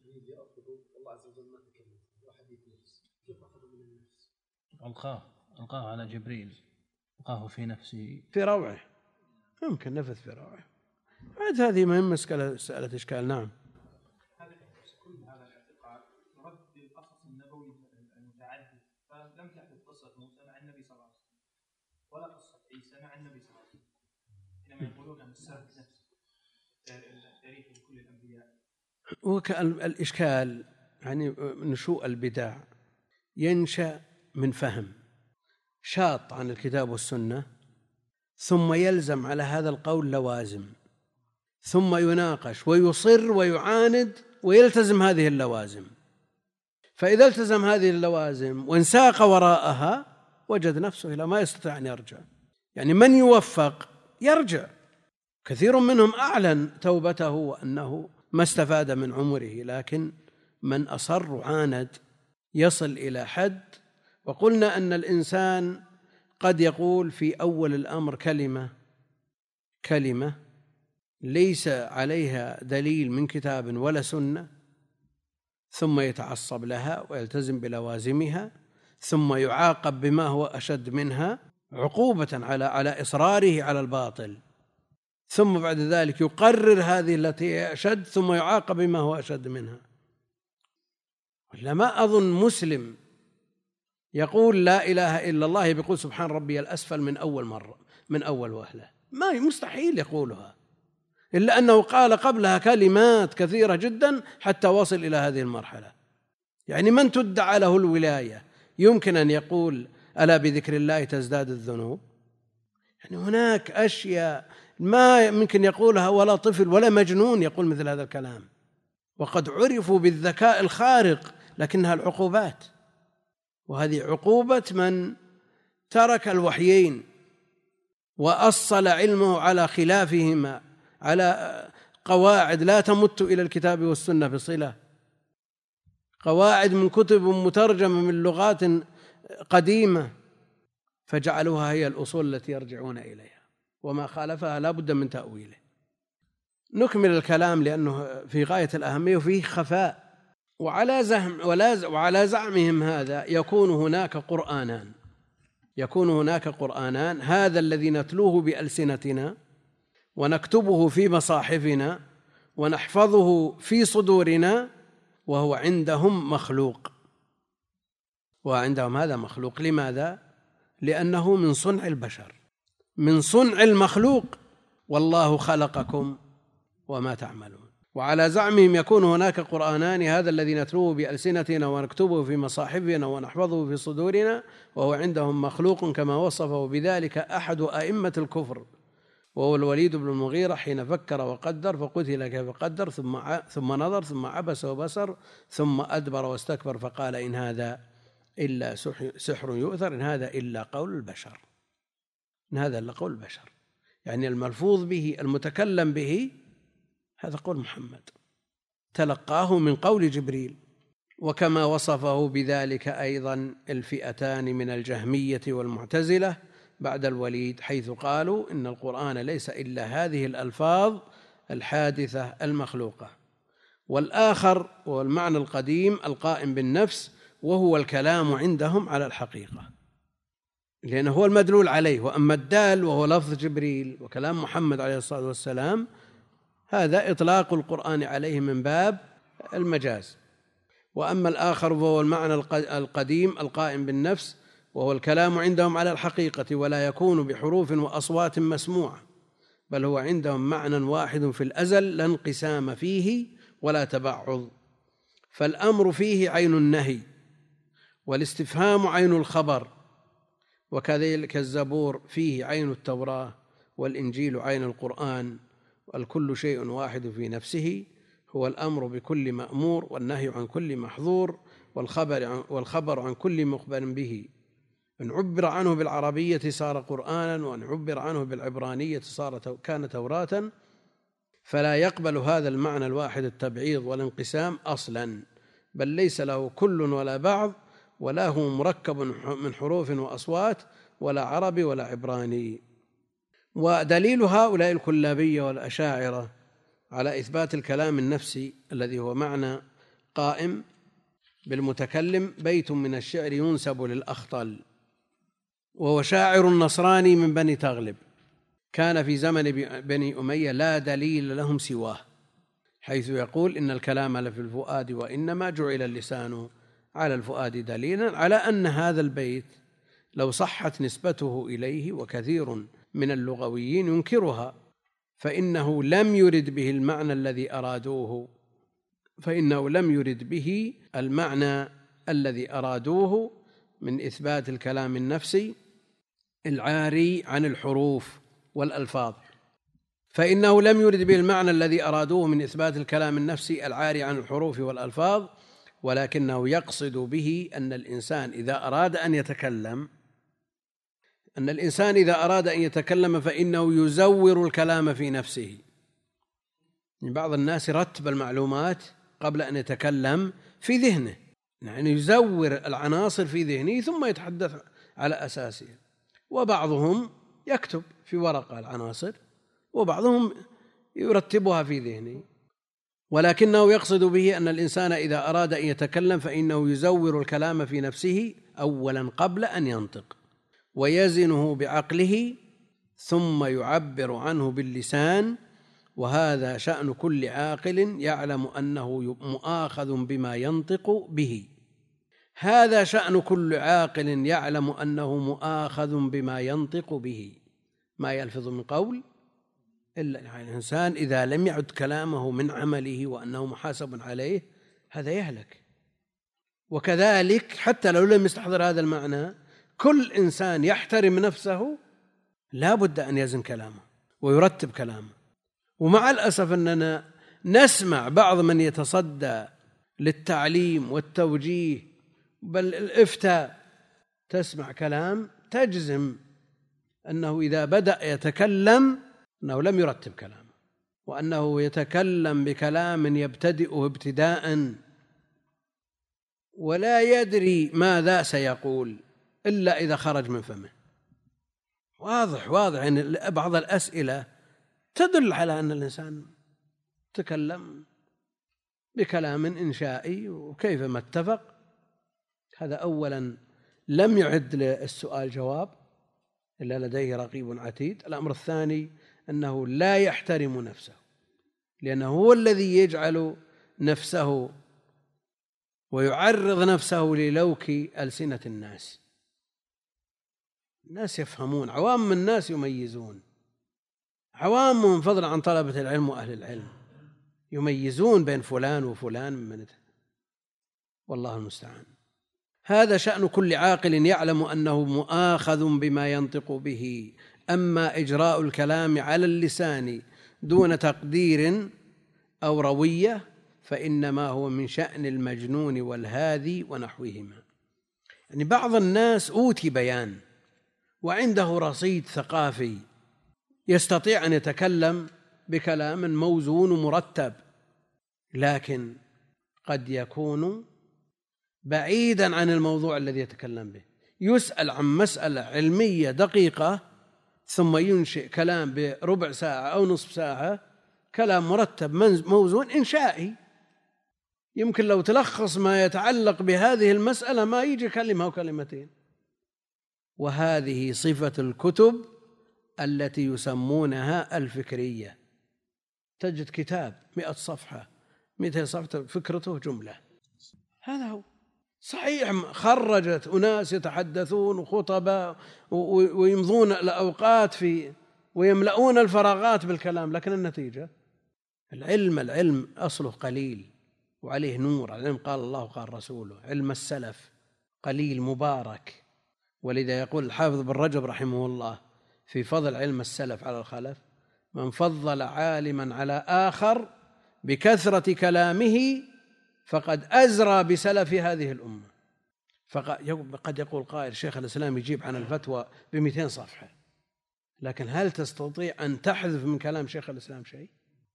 B: ألقاه ألقاه على جبريل، ألقاه في نفسه
A: في روعه، يمكن نفذ في روعه. هذه مهمة، مسألة سألت إشكال. نعم.
D: هذا كل هذا الاعتقاد رد للقصص النبوي المتعدد، فلم تحدث قصة موسى مع النبي صلى الله عليه وسلم ولا قصة عيسى مع النبي صلى الله عليه وسلم، إنما يقولون أن السرد نفسه تاريخ لكل الأنبياء.
A: والإشكال يعني نشوء البدع ينشأ من فهم شاط عن الكتاب والسنة، ثم يلزم على هذا القول لوازم، ثم يناقش ويصر ويعاند ويلتزم هذه اللوازم. فإذا التزم هذه اللوازم وانساق وراءها وجد نفسه إلى ما يستطيع أن يرجع. يعني من يوفق يرجع، كثير منهم أعلن توبته وأنه ما استفاد من عمره، لكن من أصر وعاند يصل إلى حد. وقلنا أن الإنسان قد يقول في أول الأمر كلمة كلمة ليس عليها دليل من كتاب ولا سنة، ثم يتعصب لها ويلتزم بلوازمها، ثم يعاقب بما هو أشد منها عقوبة على على إصراره على الباطل، ثم بعد ذلك يقرر هذه التي أشد ثم يعاقب بما هو أشد منها. ولا ما أظن مسلم يقول لا إله إلا الله يقول سبحان ربي الأسفل من أول مرة من أول وهلة، ما مستحيل يقولها، إلا أنه قال قبلها كلمات كثيرة جدا حتى وصل إلى هذه المرحلة. يعني من تدعى له الولاية يمكن أن يقول ألا بذكر الله تزداد الذنوب؟ يعني هناك أشياء ما يمكن يقولها ولا طفل ولا مجنون يقول مثل هذا الكلام، وقد عرفوا بالذكاء الخارق، لكنها العقوبات، وهذه عقوبة من ترك الوحيين وأصل علمه على خلافهما على قواعد لا تمت إلى الكتاب والسنة بصلة، قواعد من كتب مترجمة من لغات قديمة، فجعلوها هي الأصول التي يرجعون إليها، وما خالفها لا بد من تأويله. نكمل الكلام لأنه في غاية الأهمية وفيه خفاء. وعلى زعم وعلى زعمهم هذا يكون هناك قرآنان، يكون هناك قرآنان، هذا الذي نتلوه بألسنتنا ونكتبه في مصاحفنا ونحفظه في صدورنا، وهو عندهم مخلوق، وعندهم هذا مخلوق. لماذا؟ لأنه من صنع البشر، من صنع المخلوق، والله خلقكم وما تعملون. وعلى زعمهم يكون هناك قرآنان، هذا الذي نتلوه بألسنتنا ونكتبه في مصاحفنا ونحفظه في صدورنا، وهو عندهم مخلوق، كما وصفه بذلك أحد أئمة الكفر، وهو الوليد بن المغيرة، حين فكر وقدر فقتل كيف قدر، ثم ثم نظر ثم عبس وبصر ثم أدبر واستكبر فقال إن هذا إلا سحر يؤثر، إن هذا إلا قول البشر، إن هذا إلا قول البشر. يعني الملفوظ به المتكلم به هذا قول محمد، تلقاه من قول جبريل. وكما وصفه بذلك أيضا الفئتان من الجهمية والمعتزلة بعد الوليد، حيث قالوا إن القرآن ليس إلا هذه الألفاظ الحادثة المخلوقة. والآخر هو المعنى القديم القائم بالنفس، وهو الكلام عندهم على الحقيقة، لأنه هو المدلول عليه. وأما الدال وهو لفظ جبريل وكلام محمد عليه الصلاة والسلام، هذا إطلاق القرآن عليه من باب المجاز. وأما الآخر وهو المعنى القديم القائم بالنفس، وهو الكلام عندهم على الحقيقة، ولا يكون بحروف وأصوات مسموعة، بل هو عندهم معنى واحد في الأزل، لا انقسام فيه ولا تبعض. فالأمر فيه عين النهي، والاستفهام عين الخبر، وكذلك الزبور فيه عين التوراة، والإنجيل عين القرآن، والكل شيء واحد في نفسه، هو الأمر بكل مأمور، والنهي عن كل محظور، والخبر عن, والخبر عن كل مخبر به. إن عبر عنه بالعربية صار قرآنا، وإن عبر عنه بالعبرانية صار كان توراة، فلا يقبل هذا المعنى الواحد التبعيض والانقسام أصلا، بل ليس له كل ولا بعض، ولا هو مركب من حروف وأصوات، ولا عربي ولا عبراني. ودليل هؤلاء الكلابية والأشاعرة على إثبات الكلام النفسي الذي هو معنى قائم بالمتكلم بيت من الشعر ينسب للأخطل، وهو شاعر نصراني من بني تغلب، كان في زمن بني أمية، لا دليل لهم سواه، حيث يقول إن الكلام لفي الفؤاد، وإنما جعل اللسان على الفؤاد دليلا، على أن هذا البيت لو صحت نسبته إليه، وكثير من اللغويين ينكرها، فإنه لم يرد به المعنى الذي أرادوه فإنه لم يرد به المعنى الذي أرادوه من إثبات الكلام النفسي العاري عن الحروف والألفاظ، فإنه لم يرد به المعنى الذي أرادوه من إثبات الكلام النفسي العاري عن الحروف والألفاظ، ولكنه يقصد به أن الإنسان إذا أراد أن يتكلم أن الإنسان إذا أراد أن يتكلم فإنه يزور الكلام في نفسه. بعض الناس رتب المعلومات قبل أن يتكلم في ذهنه، يعني يزور العناصر في ذهنه ثم يتحدث على أساسها. وبعضهم يكتب في ورقة العناصر، وبعضهم يرتبها في ذهنه، ولكنه يقصد به أن الإنسان إذا أراد أن يتكلم فإنه يزور الكلام في نفسه أولا قبل أن ينطق، ويزنه بعقله، ثم يعبر عنه باللسان. وهذا شأن كل عاقل يعلم أنه مؤاخذ بما ينطق به. هذا شأن كل عاقل يعلم أنه مؤاخذ بما ينطق به، ما يلفظ من قول إلا يعني الإنسان إذا لم يعد كلامه من عمله وأنه محاسب عليه هذا يهلك. وكذلك حتى لو لم يستحضر هذا المعنى، كل إنسان يحترم نفسه لا بد أن يزن كلامه ويرتب كلامه. ومع الأسف أننا نسمع بعض من يتصدى للتعليم والتوجيه بل الإفتاء، تسمع كلام تجزم أنه إذا بدأ يتكلم أنه لم يرتب كلامه، وأنه يتكلم بكلام يبتدئه ابتداء ولا يدري ماذا سيقول إلا إذا خرج من فمه. واضح واضح أن يعني بعض الأسئلة تدل على أن الإنسان تكلم بكلام إنشائي وكيفما اتفق. هذا أولا لم يعد للسؤال جواب إلا لديه رقيب عتيد. الأمر الثاني أنه لا يحترم نفسه، لأنه هو الذي يجعل نفسه ويعرض نفسه للوك ألسنة الناس. الناس يفهمون، عوام الناس يميزون، عوام فضلا عن طلبة العلم وأهل العلم يميزون بين فلان وفلان من، والله المستعان. هذا شأن كل عاقل يعلم أنه مؤاخذ بما ينطق به. أما إجراء الكلام على اللسان دون تقدير أو روية فإنما هو من شأن المجنون والهاذي ونحوهما. يعني بعض الناس أوتي بيان وعنده رصيد ثقافي يستطيع أن يتكلم بكلام موزون مرتب، لكن قد يكون بعيدا عن الموضوع الذي يتكلم به. يسأل عن مسألة علمية دقيقة ثم ينشئ كلام بربع ساعة أو نصف ساعة، كلام مرتب موزون إنشائي، يمكن لو تلخص ما يتعلق بهذه المسألة ما يجي كلمة أو كلمتين. وهذه صفة الكتب التي يسمونها الفكرية. تجد كتاب مئة صفحة مئتين صفحة فكرته جملة، هذا هو صحيح. خرجت أناس يتحدثون وخطباء ويمضون الأوقات في ويملؤون الفراغات بالكلام، لكن النتيجة العلم العلم أصله قليل وعليه نور. العلم قال الله قال رسوله، علم السلف قليل مبارك. ولذا يقول الحافظ بن رجب رحمه الله في فضل علم السلف على الخلف: من فضل عالما على آخر بكثرة كلامه فقد أزرى بسلف هذه الأمة. فقد يقول قائل شيخ الإسلام يجيب عن الفتوى بمئتين صفحة، لكن هل تستطيع أن تحذف من كلام شيخ الإسلام شيء؟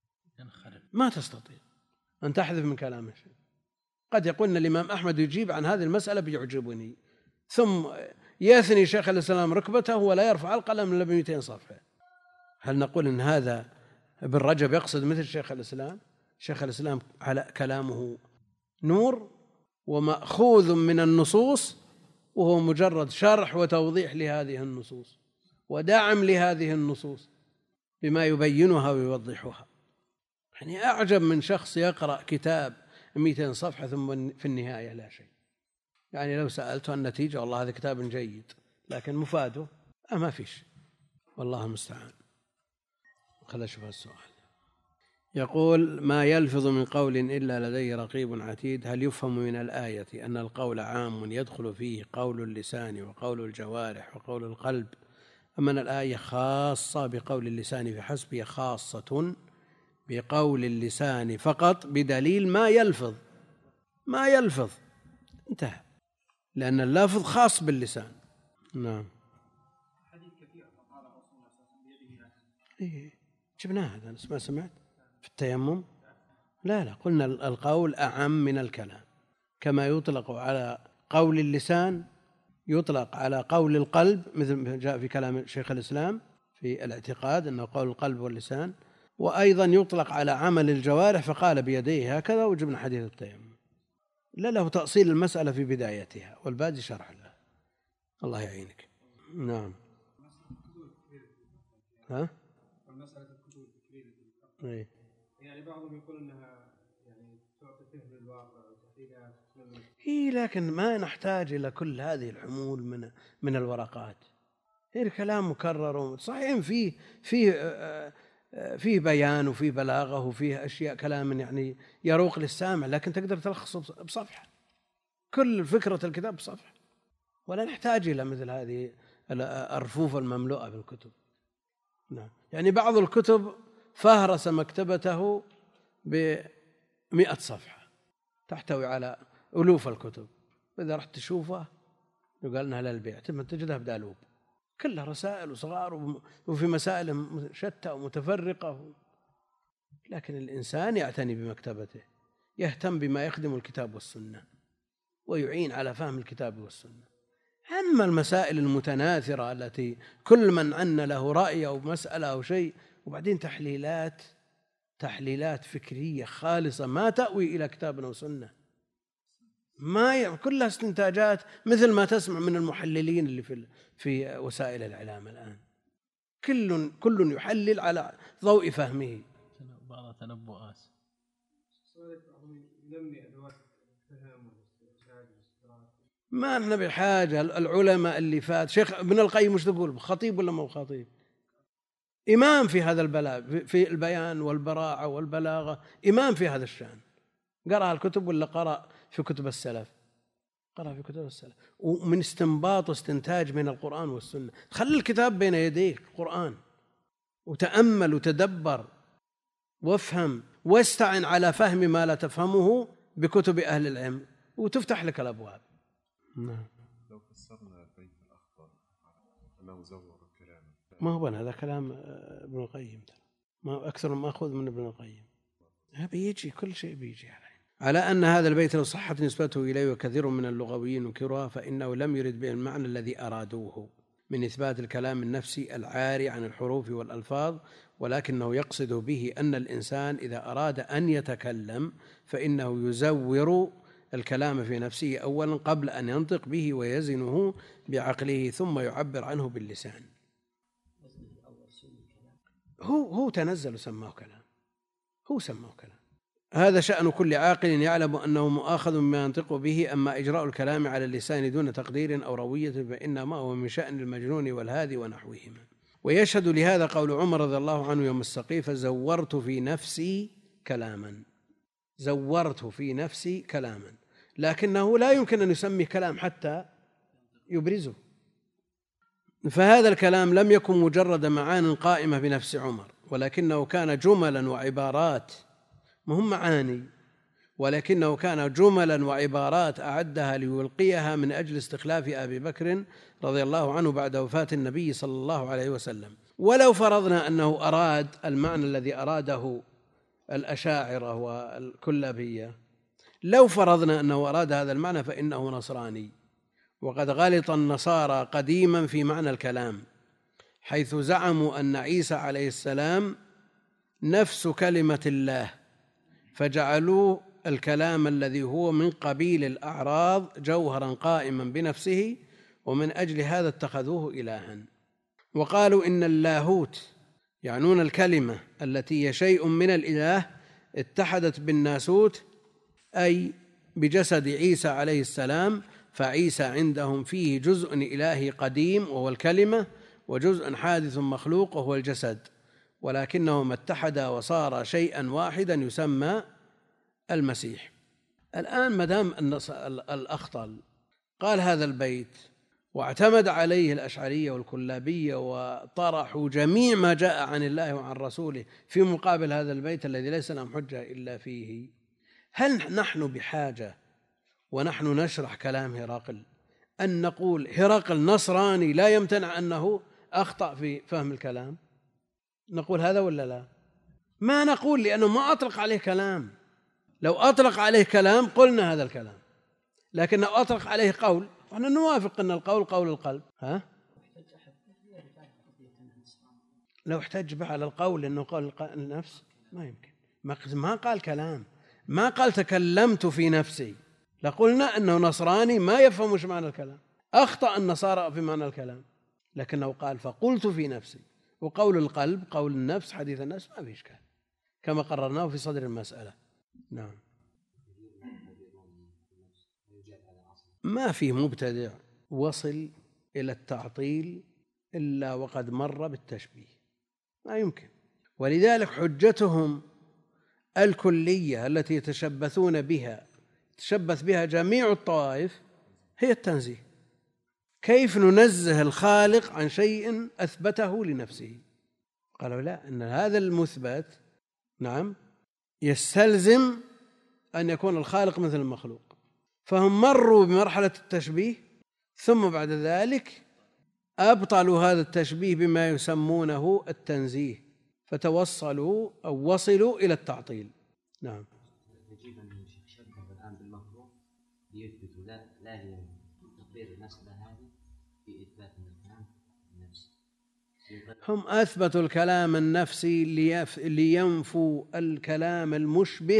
A: ما تستطيع أن تحذف من كلامه شيء. قد يقول أن الإمام أحمد يجيب عن هذه المسألة بيعجبني، ثم يثني شيخ الإسلام ركبته ولا يرفع القلم إلا بمئتين صفحة. هل نقول أن هذا ابن رجب يقصد مثل شيخ الإسلام؟ شيخ الإسلام على كلامه نور ومأخوذ من النصوص، وهو مجرد شرح وتوضيح لهذه النصوص ودعم لهذه النصوص بما يبينها ويوضحها. يعني أعجب من شخص يقرأ كتاب مئتين صفحة ثم في النهاية لا شيء. يعني لو سألته النتيجة والله هذا كتاب جيد، لكن مفاده ما فيش، والله المستعان. خلنا نشوف السؤال. يقول: ما يلفظ من قول إلا لديه رقيب عتيد، هل يفهم من الآية أن القول عام يدخل فيه قول اللسان وقول الجوارح وقول القلب، أم أن الآية خاصة بقول اللسان فحسب؟ هي خاصة بقول اللسان فقط بدليل ما يلفظ ما يلفظ انتهى، لأن اللفظ خاص باللسان. نعم.
D: حديث كثير قال رسول الله صلى الله عليه وسلم بيده.
A: إيه جبناه هذا، ما سمعت في التيمم؟ لا لا، قلنا القول أعم من الكلام، كما يطلق على قول اللسان يطلق على قول القلب، مثل ما جاء في كلام شيخ الإسلام في الاعتقاد أنه قول القلب واللسان، وأيضا يطلق على عمل الجوارح فقال بيديه هكذا، وجبنا حديث التيمم. لا له تأصيل المسألة في بدايتها والباقي شرح لها، الله يعينك. نعم. ها؟
E: مسألة الكتب الفكرية
A: إيه.
E: يعني بعضهم يقول أنها يعني تعطي فهم للواقع وتحليلها.
A: إيه لكن ما نحتاج إلى كل هذه الحمول من من الورقات. هي كلام مكرر صحيح، فيه فيه فيه بيان وفيه بلاغة وفيه أشياء كلام يعني يروق للسامع، لكن تقدر تلخصه بصفحة، كل فكرة الكتاب بصفحة، ولا نحتاج إلى مثل هذه الأرفوف المملوءة بالكتب. نعم. يعني بعض الكتب فهرس مكتبته بمئة صفحة تحتوي على ألوف الكتب، إذا رحت تشوفها يقال أنها للبيع ثم تجدها بدالوب، كلها رسائل وصغار وفي مسائل شتى ومتفرقة. لكن الإنسان يعتني بمكتبته، يهتم بما يخدم الكتاب والسنة ويعين على فهم الكتاب والسنة. أما المسائل المتناثرة التي كل من عنا له رأي أو مسألة أو شيء، وبعدين تحليلات تحليلات فكرية خالصة ما تأوي إلى كتاب أو سنة، ما ي... كلها استنتاجات مثل ما تسمع من المحللين اللي في في وسائل الإعلام الآن. كل كل يحلل على ضوء فهمه.
B: بعض تنبؤات.
A: ما احنا بحاجة. العلماء اللي فات شيخ ابن القيم مش تقول خطيب ولا مو خطيب؟ إمام في هذا البلاغ، في البيان والبراعة والبلاغة، إمام في هذا الشأن. قرأ الكتب ولا قرأ في كتب السلف؟ قرأ في كتب السلف. ومن استنباط واستنتاج من القرآن والسنة. خلي الكتاب بين يديك القرآن وتأمل وتدبر وافهم واستعن على فهم ما لا تفهمه بكتب أهل العلم وتفتح لك الأبواب. نعم.
F: لو فسرنا البيت الأخطر أنه زور الكلام،
A: ما هو هذا كلام ابن القيم، ما أكثر مأخوذ من ابن القيم. بيجي كل شيء بيجي عليه. على أن هذا البيت لو صحت نسبته إليه وكثير من اللغويين ينكرها فإنه لم يرد به المعنى الذي أرادوه من إثبات الكلام النفسي العاري عن الحروف والألفاظ، ولكنه يقصد به أن الإنسان إذا أراد أن يتكلم فإنه يزور الكلام في نفسه أولا قبل أن ينطق به ويزنه بعقله ثم يعبر عنه باللسان. هو هو تنزل وسماه كلام، هو سماه كلام. هذا شأن كل عاقل يعلم أنه مؤاخذ بما ينطق به. أما إجراء الكلام على اللسان دون تقدير أو روية فإنما هو من شأن المجنون والهادي ونحوهما. ويشهد لهذا قول عمر رضي الله عنه يوم السقيفة: زورت في نفسي كلاما، زورت في نفسي كلاما، لكنه لا يمكن أن يسمي كلام حتى يبرزه. فهذا الكلام لم يكن مجرد معان قائمة بنفس عمر، ولكنه كان جملا وعبارات، مهم معاني، ولكنه كان جملا وعبارات أعدها ليلقيها من أجل استخلاف أبي بكر رضي الله عنه بعد وفاة النبي صلى الله عليه وسلم. ولو فرضنا أنه أراد المعنى الذي أراده الأشاعرة والكلابية، لو فرضنا أنه أراد هذا المعنى فإنه نصراني. وقد غلط النصارى قديما في معنى الكلام، حيث زعموا أن عيسى عليه السلام نفس كلمة الله، فجعلوا الكلام الذي هو من قبيل الأعراض جوهرا قائما بنفسه، ومن أجل هذا اتخذوه إلها. وقالوا إن اللاهوت يعنون الكلمة التي هي شيء من الإله اتحدت بالناسوت، أي بجسد عيسى عليه السلام، فعيسى عندهم فيه جزء إلهي قديم وهو الكلمة، وجزء حادث مخلوق وهو الجسد، ولكنهما اتحدا وصار شيئا واحدا يسمى المسيح. الآن مدام الأخطل قال هذا البيت واعتمد عليه الأشعرية والكلابية وطرحوا جميع ما جاء عن الله وعن رسوله في مقابل هذا البيت الذي ليس لهم حجة إلا فيه، هل نحن بحاجة ونحن نشرح كلام هرقل أن نقول هرقل نصراني لا يمتنع أنه أخطأ في فهم الكلام؟ نقول هذا ولا لا؟ ما نقول، لأنه ما أطلق عليه كلام. لو أطلق عليه كلام قلنا هذا الكلام، لكن لو أطلق عليه قول فنحن نوافق أن القول قول القلب. ها؟ لو احتج على القول أنه قول النفس ما يمكن، ما قال كلام، ما قال تكلمت في نفسي، لقلنا أنه نصراني ما يفهمش معنى الكلام، أخطأ النصارى في معنى الكلام، لكنه قال فقلت في نفسي. وقول القلب قول النفس حديث النفس ما في إشكال كما قررناه في صدر المسألة. نعم. ما في مبتدع وصل إلى التعطيل إلا وقد مر بالتشبيه، ما يمكن. ولذلك حجتهم الكلية التي يتشبثون بها تشبث بها جميع الطوائف هي التنزيه. كيف ننزه الخالق عن شيء أثبته لنفسه؟ قالوا لا، أن هذا المثبت نعم يستلزم أن يكون الخالق مثل المخلوق. فهم مروا بمرحلة التشبيه، ثم بعد ذلك أبطلوا هذا التشبيه بما يسمونه التنزيه، فتوصلوا أو وصلوا إلى التعطيل. نعم.
G: يجب أن يشبه الآن بالمخلوق ليثبتوا لا لا تقرير المسألة هذه في إثبات الكلام النفسي.
A: هم أثبتوا الكلام النفسي لينفوا الكلام المشبه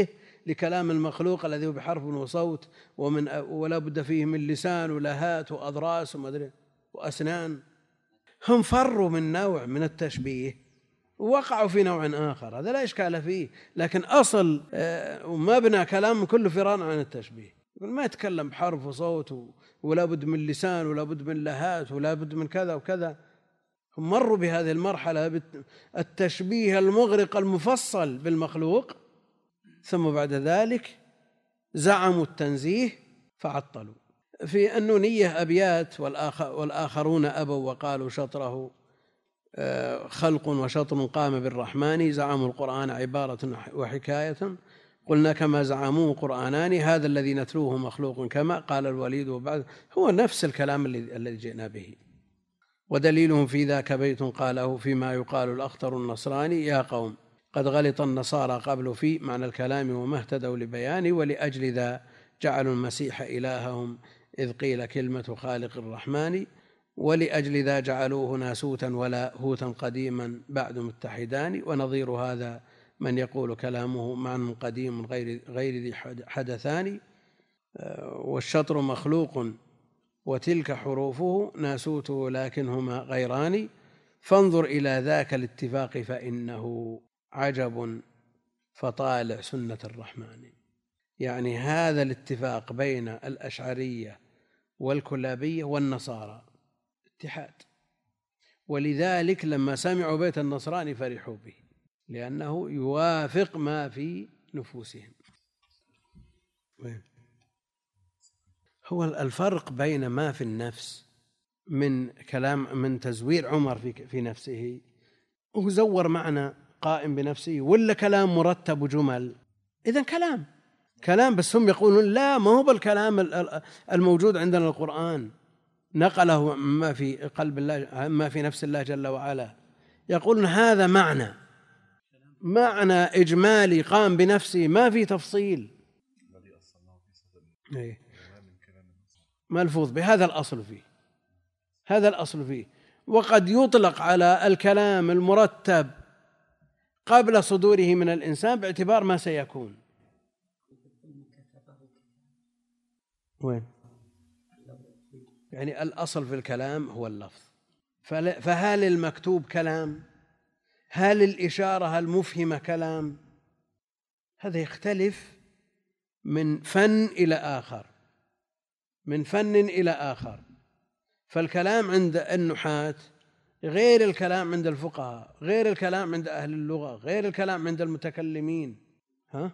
A: لكلام المخلوق الذي هو بحرف وصوت ومن ولا بد فيه من لسان ولهات وأضراس ومدري وأسنان. هم فروا من نوع من التشبيه ووقعوا في نوع آخر، هذا لا إشكال فيه، لكن أصل ومبنى كلام كله فرار عن التشبيه. ما يتكلم بحرف وصوت ولا بد من لسان ولا بد من لهات ولا بد من كذا وكذا. هم مروا بهذه المرحلة التشبيه المغرق المفصل بالمخلوق، ثم بعد ذلك زعموا التنزيه فعطلوا. في النونية أبيات والآخرون أبوا وقالوا شطره خلق وشطر قام بالرحمن، زعموا القرآن عبارة وحكاية، قلنا كما زعموه قرآنان، هذا الذي نتلوه مخلوق كما قال الوليد، وبعد هو نفس الكلام الذي جئنا به. ودليلهم في ذاك بيت قاله فيما يقال الأخطر النصراني، يا قوم قد غلط النصارى قبل في معنى الكلام وما اهتدوا لبيانه، ولأجل ذا جعلوا المسيح إلههم إذ قيل كلمة خالق الرحمن، ولأجل ذا جعلوه ناسوتا ولا هوتا قديما بعد متحدان. ونظير هذا من يقول كلامه معنى قديم غير غير ذي حدثان، والشطر مخلوق وتلك حروفه ناسوته لكنهما غيران، فانظر إلى ذاك الاتفاق فإنه عجب فطالع سنة الرحمن. يعني هذا الاتفاق بين الأشعرية والكلابية والنصارى اتحاد، ولذلك لما سمعوا بيت النصراني فرحوا به لأنه يوافق ما في نفوسهم. هو الفرق بين ما في النفس من كلام من تزوير عمر في في نفسه، هو زور معنى قائم بنفسه ولا كلام مرتب وجمل؟ إذن كلام كلام بس هم يقولون لا، ما هو بالكلام الموجود عندنا القرآن نقله ما في قلب الله ما في نفس الله جل وعلا، يقولون هذا معنى معنى إجمالي قام بنفسه ما في تفصيل ملفوظ بهذا الأصل فيه، هذا الأصل فيه. وقد يطلق على الكلام المرتب قبل صدوره من الإنسان باعتبار ما سيكون. وين؟ يعني الأصل في الكلام هو اللفظ، فهل المكتوب كلام؟ هل الإشارة المفهمة كلام؟ هذا يختلف من فن إلى آخر، من فن إلى آخر. فالكلام عند النحاة غير الكلام عند الفقهاء، غير الكلام عند أهل اللغة، غير الكلام عند المتكلمين. ها؟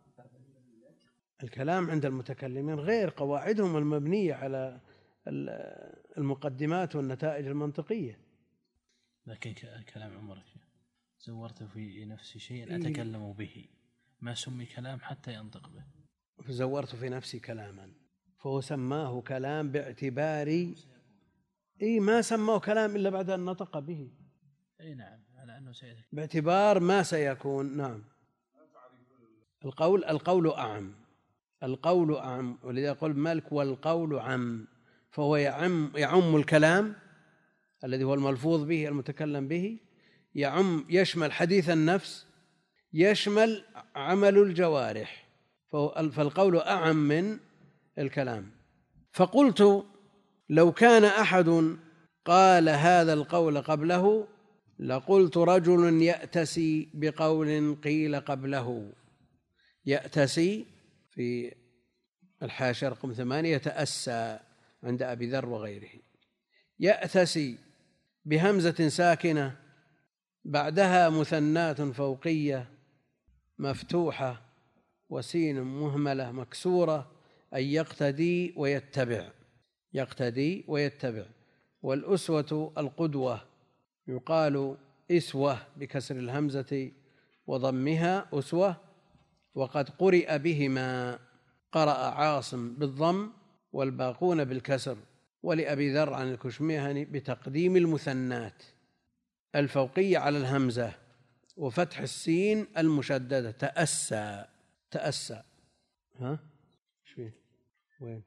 A: الكلام عند المتكلمين غير، قواعدهم المبنية على المقدمات والنتائج المنطقية.
B: لكن كلام عمر زورت في نفسي شيئا أتكلم به، ما سمي كلام حتى ينطق به.
A: زورت في نفسي كلاما فهو سماه كلام باعتبار إيه ما سماه كلام إلا بعد أن نطق به.
B: أي نعم، على أنه سيكون
A: باعتبار ما سيكون. نعم. القول القول أعم، القول أعم، ولذا يقول مالك والقول عم، فهو يعم يعم الكلام الذي هو الملفوظ به المتكلم به، يعم يشمل حديث النفس، يشمل عمل الجوارح، فالقول أعم من الكلام. فقلت لو كان أحد قال هذا القول قبله لقلت رجل يأتسي بقول قيل قبله. يأتسي في الحاشية رقم ثمانية يتأسى عند أبي ذر وغيره. يأتسي بهمزة ساكنة بعدها مثنات فوقية مفتوحة وسين مهملة مكسورة، أي يقتدي ويتبع، يقتدي ويتبع. والأسوة القدوة، يقال إسوة بكسر الهمزة وضمها أسوة، وقد قرئ بهما، قرأ عاصم بالضم والباقون بالكسر، ولأبي ذر عن الكشميهني بتقديم المثنات الفوقية على الهمزة وفتح السين المشددة. تأسى تأسى. ها؟ شو وين؟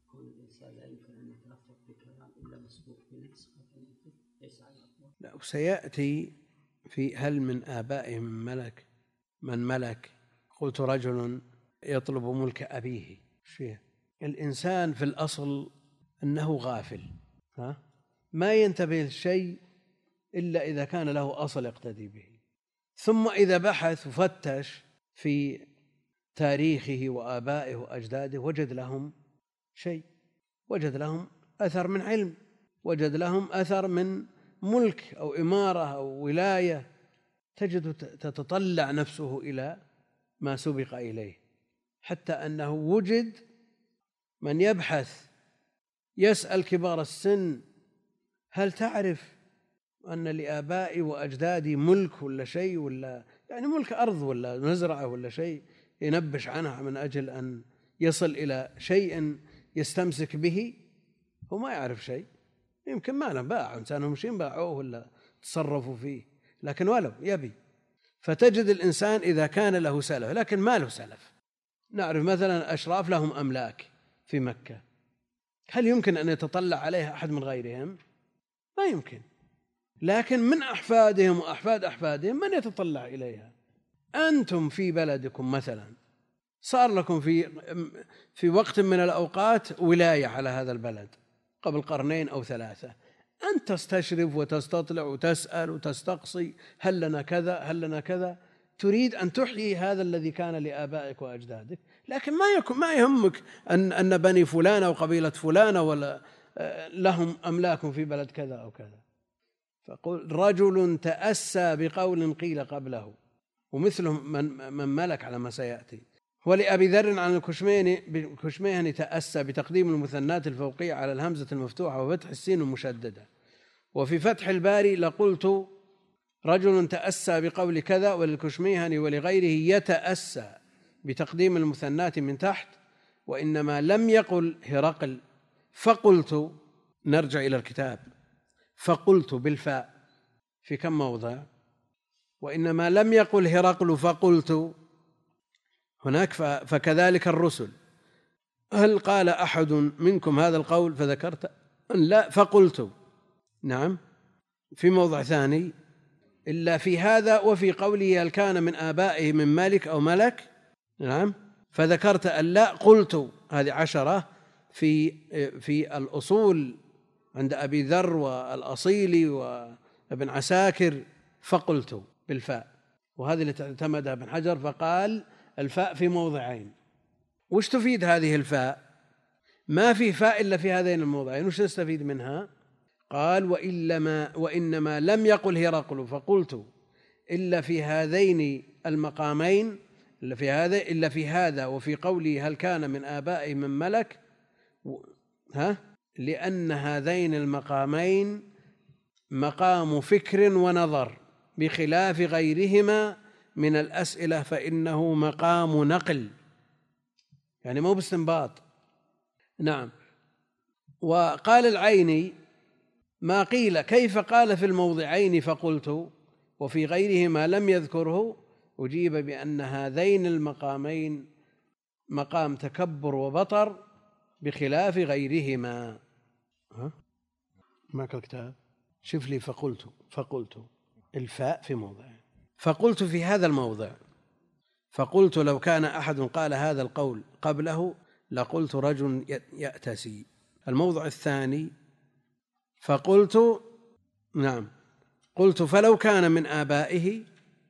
A: لا، وسيأتي في هل من آبائهم من ملك من ملك. قلت رجل يطلب ملك أبيه. فيه الإنسان في الأصل أنه غافل، ها؟ ما ينتبه للشيء إلا إذا كان له أصل يقتدي به، ثم إذا بحث وفتش في تاريخه وآبائه وأجداده وجد لهم شيء، وجد لهم أثر من علم، وجد لهم أثر من ملك أو إمارة أو ولاية، تجد تتطلع نفسه إلى ما سبق إليه، حتى أنه وجد من يبحث يسأل كبار السن: هل تعرف أن لآبائي وأجدادي ملك ولا شيء، ولا يعني ملك أرض ولا مزرعة ولا شيء، ينبش عنها من أجل أن يصل إلى شيء يستمسك به؟ هو ما يعرف شيء، يمكن ما له باع إنسانهم شيء باعوه ولا تصرفوا فيه، لكن ولو يبي. فتجد الإنسان إذا كان له سلف لكن ما له سلف. نعرف مثلا أشراف لهم أملاك في مكة، هل يمكن أن يتطلع عليها أحد من غيرهم؟ ما يمكن. لكن من أحفادهم وأحفاد أحفادهم من يتطلع إليها. أنتم في بلدكم مثلا صار لكم في في وقت من الأوقات ولاية على هذا البلد قبل قرنين أو ثلاثة، أنت تستشرف وتستطلع وتسأل وتستقصي: هل لنا كذا، هل لنا كذا، تريد أن تحيي هذا الذي كان لآبائك وأجدادك. لكن ما يكون ما يهمك أن أن بني فلان أو قبيلة فلانة ولا لهم أملاك في بلد كذا أو كذا. فقل: رجل تأسى بقول قيل قبله، ومثله من, من ملك على ما سيأتي. ولأبي ذر عن الكشميهني تأسى بتقديم المثنات الفوقية على الهمزة المفتوحة وفتح السين المشددة. وفي فتح الباري: لقلت رجل تأسى بقول كذا، وللكشميهني ولغيره يتأسى بتقديم المثنات من تحت. وإنما لم يقل هرقل فقلت، نرجع إلى الكتاب، فقلت بالفاء في كم موضع؟ وإنما لم يقل هرقل فقلت هناك. فكذلك الرسل: هل قال أحد منكم هذا القول فذكرت أن لا فقلت. نعم. في موضع ثاني: إلا في هذا وفي قوله: هل كان من آبائه من ملك أو ملك؟ نعم. فذكرت أن لا قلت. هذه عشرة في في الأصول عند أبي ذر والأصيلي وابن عساكر: فقلت بالفاء. وهذه اللي اعتمدها ابن حجر فقال الفاء في موضعين. وش تفيد هذه الفاء؟ ما في فاء إلا في هذين الموضعين. وش نستفيد منها؟ قال: وإنما, وإنما لم يقل هرقل فقلت إلا في هذين المقامين، إلا في هذا إلا في هذا وفي قوله: هل كان من آبائه من ملك، ها؟ لأن هذين المقامين مقام فكر ونظر بخلاف غيرهما من الأسئلة، فإنه مقام نقل، يعني مو باستنباط. نعم. وقال العيني: ما قيل كيف قال في الموضعين فقلت وفي غيرهما لم يذكره، أجيب بأن هذين المقامين مقام تكبر وبطر بخلاف غيرهما. ها؟ معك الكتاب؟ شوف لي فقلت فقلت الفاء في موضع، فقلت في هذا الموضع. فقلت لو كان أحد قال هذا القول قبله لقلت رجل يأتسي. الموضع الثاني: فقلت، نعم، قلت فلو كان من آبائه،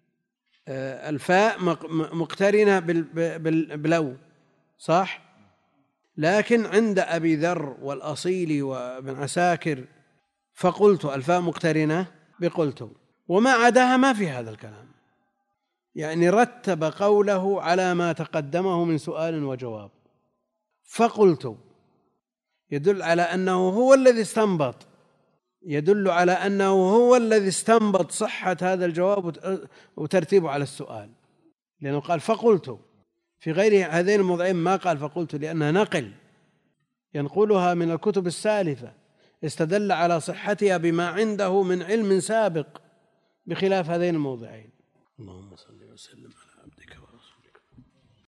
A: الفاء مقترنة بلو، صح؟ لكن عند أبي ذر والأصيلي وابن عساكر فقلت الفاء مقترنة بقلت، وما عداها ما في هذا الكلام. يعني رتب قوله على ما تقدمه من سؤال وجواب. فقلت يدل على أنه هو الذي استنبط، يدل على أنه هو الذي استنبط صحة هذا الجواب وترتيبه على السؤال، لأنه قال فقلت. في غير هذين الموضعين ما قال فقلت، لأنها نقل ينقلها من الكتب السالفة، استدل على صحتها بما عنده من علم سابق، بخلاف هذين الموضعين. اللهم صل وسلم على عبدك.